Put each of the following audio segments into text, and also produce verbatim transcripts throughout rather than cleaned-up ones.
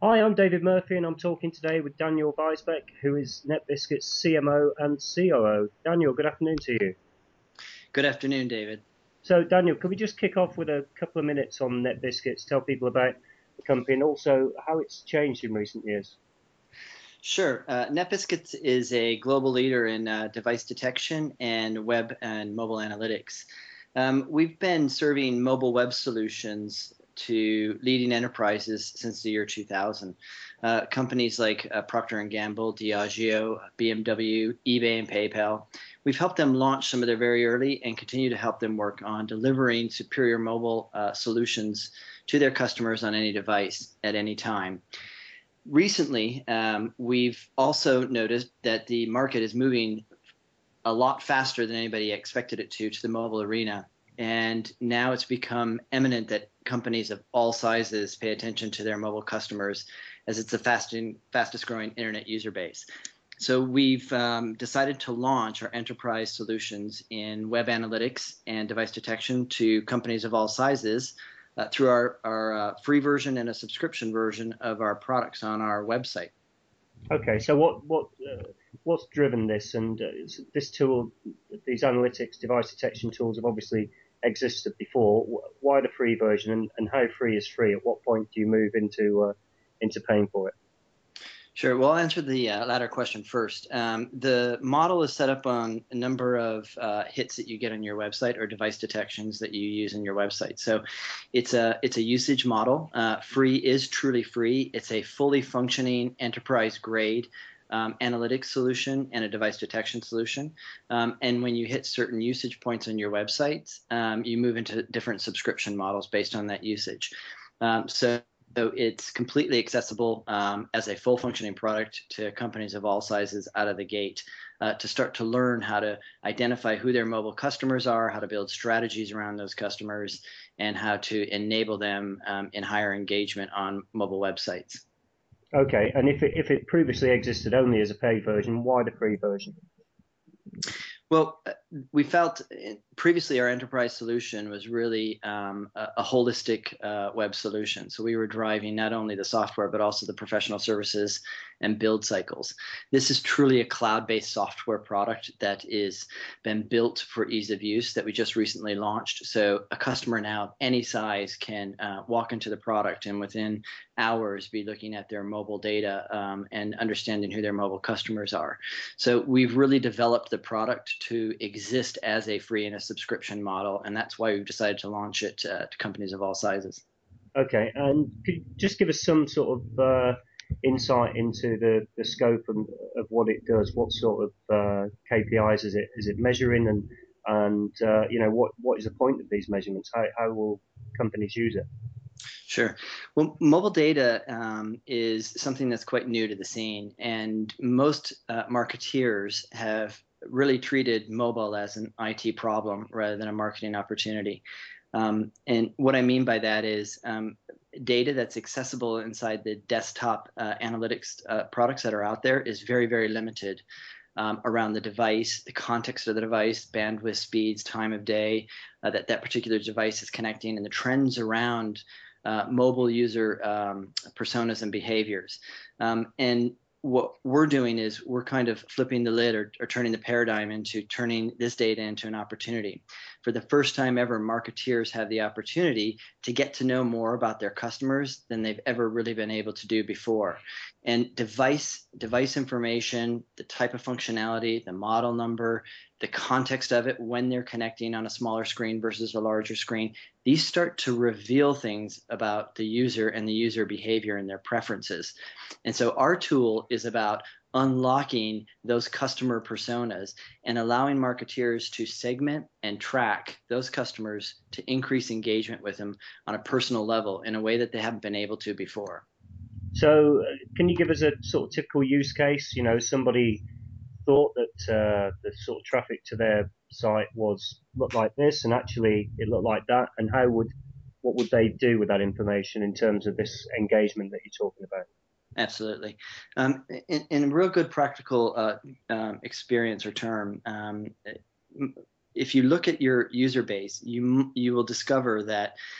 Hi, I'm David Murphy, and I'm talking today with Daniel Weisbeck, who is NetBiscuit's C M O and C O O. Daniel, good afternoon to you. Good afternoon, David. So, Daniel, could we just kick off with a couple of minutes on NetBiscuits, tell people about the company and also how it's changed in recent years? Sure. Uh, NetBiscuits is a global leader in uh, device detection and web and mobile analytics. Um, we've been serving mobile web solutions to leading enterprises since the year two thousand. Uh, companies like uh, Procter and Gamble, Diageo, B M W, eBay, and PayPal. We've helped them launch some of their very early and continue to help them work on delivering superior mobile uh, solutions to their customers on any device at any time. Recently, um, we've also noticed that the market is moving a lot faster than anybody expected it to to the mobile arena. And now it's become eminent that companies of all sizes pay attention to their mobile customers as it's the fastest, fastest growing internet user base. So we've um, decided to launch our enterprise solutions in web analytics and device detection to companies of all sizes uh, through our, our uh, free version and a subscription version of our products on our website. Okay, so what what uh, what's driven this? And uh, this tool, these analytics device detection tools have obviously existed before. Why the free version, and, and how free is free? At what point do you move into uh, into paying for it? Sure. Well, I'll answer the uh, latter question first. Um, the model is set up on a number of uh, hits that you get on your website or device detections that you use in your website. So it's a it's a usage model. Uh, free is truly free. It's a fully functioning enterprise grade um, analytics solution and a device detection solution. Um, and when you hit certain usage points on your website, um, you move into different subscription models based on that usage. Um, so so it's completely accessible um, as a full functioning product to companies of all sizes out of the gate uh, to start to learn how to identify who their mobile customers are, how to build strategies around those customers, and how to enable them um, in higher engagement on mobile websites. Okay, and if it if it previously existed only as a paid version, why the free version? Well, uh, we felt uh, previously our enterprise solution was really um, a, a holistic uh, web solution. So we were driving not only the software, but also the professional services and build cycles. This is truly a cloud-based software product that is been built for ease of use that we just recently launched. So a customer now of any size can uh, walk into the product and within hours be looking at their mobile data um, and understanding who their mobile customers are. So we've really developed the product to exist as a free and a subscription model, and that's why we've decided to launch it uh, to companies of all sizes. Okay, and could you just give us some sort of uh, insight into the, the scope and, of what it does? What sort of uh, K P Is is it is it measuring, and and uh, you know what what is the point of these measurements? How how will companies use it? Sure. Well, mobile data um, is something that's quite new to the scene, and most uh, marketeers have really treated mobile as an I T problem rather than a marketing opportunity. Um, and what I mean by that is um, data that's accessible inside the desktop uh, analytics uh, products that are out there is very, very limited um, around the device, the context of the device, bandwidth, speeds, time of day uh, that that particular device is connecting, and the trends around uh, mobile user um, personas and behaviors. Um, and what we're doing is we're kind of flipping the lid or, or turning the paradigm into turning this data into an opportunity. For the first time ever, marketeers have the opportunity to get to know more about their customers than they've ever really been able to do before. And device device information, the type of functionality, the model number, the context of it when they're connecting on a smaller screen versus a larger screen, these start to reveal things about the user and the user behavior and their preferences. And so our tool is about unlocking those customer personas and allowing marketeers to segment and track those customers to increase engagement with them on a personal level in a way that they haven't been able to before. So, uh, can you give us a sort of typical use case? You know, somebody thought that uh, the sort of traffic to their site was looked like this, and actually it looked like that. And how would what would they do with that information in terms of this engagement that you're talking about? Absolutely. Um, in, in a real good practical uh, um, experience or term, um, if you look at your user base, you you will discover that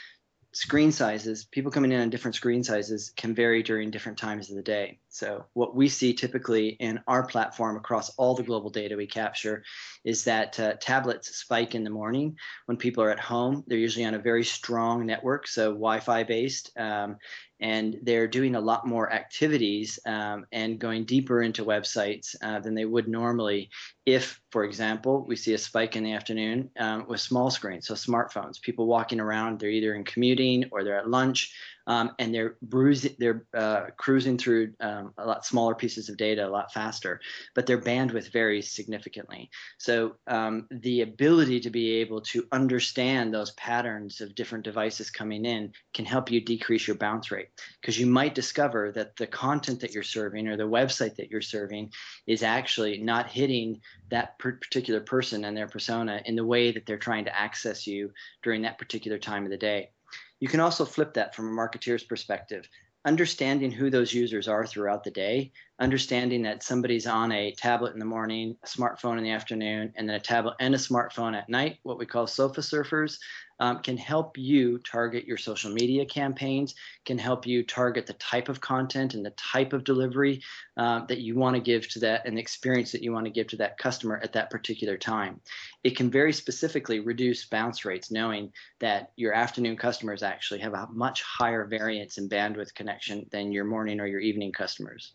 screen sizes, people coming in on different screen sizes can vary during different times of the day. So what we see typically in our platform across all the global data we capture is that uh, tablets spike in the morning when people are at home. They're usually on a very strong network, so Wi-Fi based, um, and they're doing a lot more activities um, and going deeper into websites uh, than they would normally if, for example, we see a spike in the afternoon um, with small screens, so smartphones, people walking around, they're either in commuting or they're at lunch, um, and they're bruising, they're uh, cruising through um, a lot smaller pieces of data a lot faster, but their bandwidth varies significantly. So um, the ability to be able to understand those patterns of different devices coming in can help you decrease your bounce rate, because you might discover that the content that you're serving or the website that you're serving is actually not hitting that particular person and their persona in the way that they're trying to access you during that particular time of the day. You can also flip that from a marketeer's perspective. Understanding who those users are throughout the day, understanding that somebody's on a tablet in the morning, a smartphone in the afternoon, and then a tablet and a smartphone at night, what we call sofa surfers, um, can help you target your social media campaigns, can help you target the type of content and the type of delivery uh, that you want to give to that, and the experience that you want to give to that customer at that particular time. It can very specifically reduce bounce rates, knowing that your afternoon customers actually have a much higher variance in bandwidth connection than your morning or your evening customers.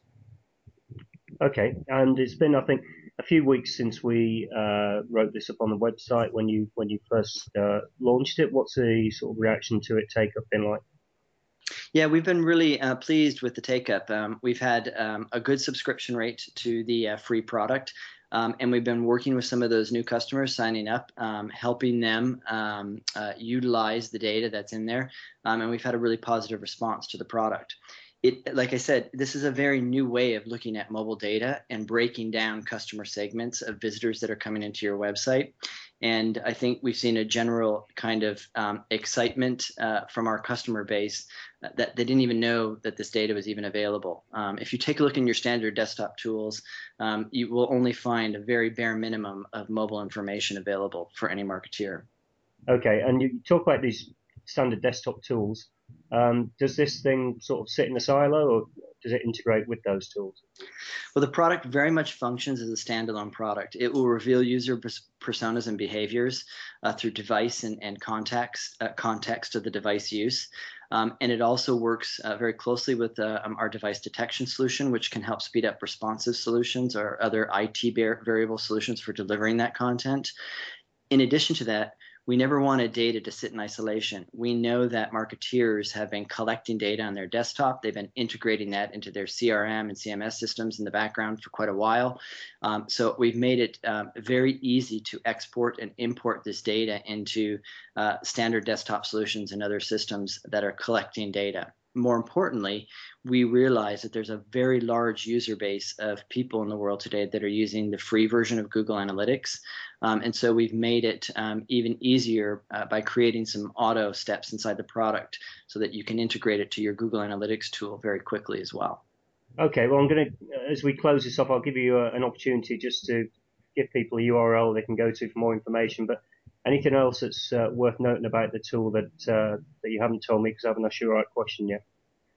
Okay, and it's been, I think, a few weeks since we uh, wrote this up on the website when you when you first uh, launched it. What's the sort of reaction to it, take up been like? Yeah, we've been really uh, pleased with the take up. Um, we've had um, a good subscription rate to the uh, free product. Um, and we've been working with some of those new customers signing up, um, helping them um, uh, utilize the data that's in there. Um, and we've had a really positive response to the product. It, like I said, this is a very new way of looking at mobile data and breaking down customer segments of visitors that are coming into your website. And I think we've seen a general kind of um, excitement uh, from our customer base uh, that they didn't even know that this data was even available. Um, if you take a look in your standard desktop tools, um, you will only find a very bare minimum of mobile information available for any marketeer. Okay, and you talk about these standard desktop tools. Um, does this thing sort of sit in a silo, or does it integrate with those tools? Well, the product very much functions as a standalone product. It will reveal user personas and behaviors uh, through device and, and context, uh, context of the device use. Um, and it also works uh, very closely with uh, um, our device detection solution, which can help speed up responsive solutions or other I T variable solutions for delivering that content. In addition to that, we never wanted data to sit in isolation. We know that marketeers have been collecting data on their desktop. They've been integrating that into their C R M and C M S systems in the background for quite a while. Um, so we've made it um, very easy to export and import this data into uh, standard desktop solutions and other systems that are collecting data. More importantly, we realize that there's a very large user base of people in the world today that are using the free version of Google Analytics. Um, and so we've made it um, even easier uh, by creating some auto steps inside the product so that you can integrate it to your Google Analytics tool very quickly as well. Okay, well, I'm going to, as we close this off, I'll give you a, an opportunity just to give people a U R L they can go to for more information. But anything else that's uh, worth noting about the tool that uh, that you haven't told me, because I haven't asked you the right question yet?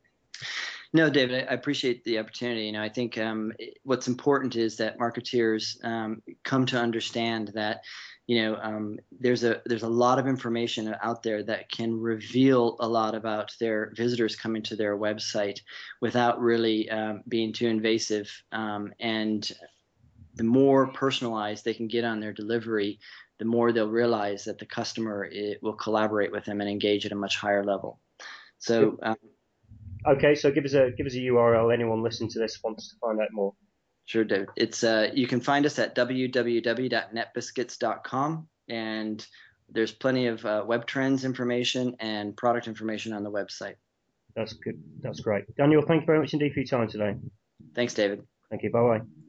No, David, I appreciate the opportunity. You know, I think um, what's important is that marketeers um, come to understand that, you know, um, there's a there's a lot of information out there that can reveal a lot about their visitors coming to their website without really um, being too invasive. Um, and the more personalized they can get on their delivery, the more they'll realize that the customer it, will collaborate with them and engage at a much higher level. So. Um, Okay, so give us a give us a U R L. Anyone listening to this wants to find out more. Sure, David. It's uh, you can find us at w w w dot net biscuits dot com, and there's plenty of uh, web trends information and product information on the website. That's good. That's great. Daniel, thank you very much indeed for your time today. Thanks, David. Thank you. Bye bye.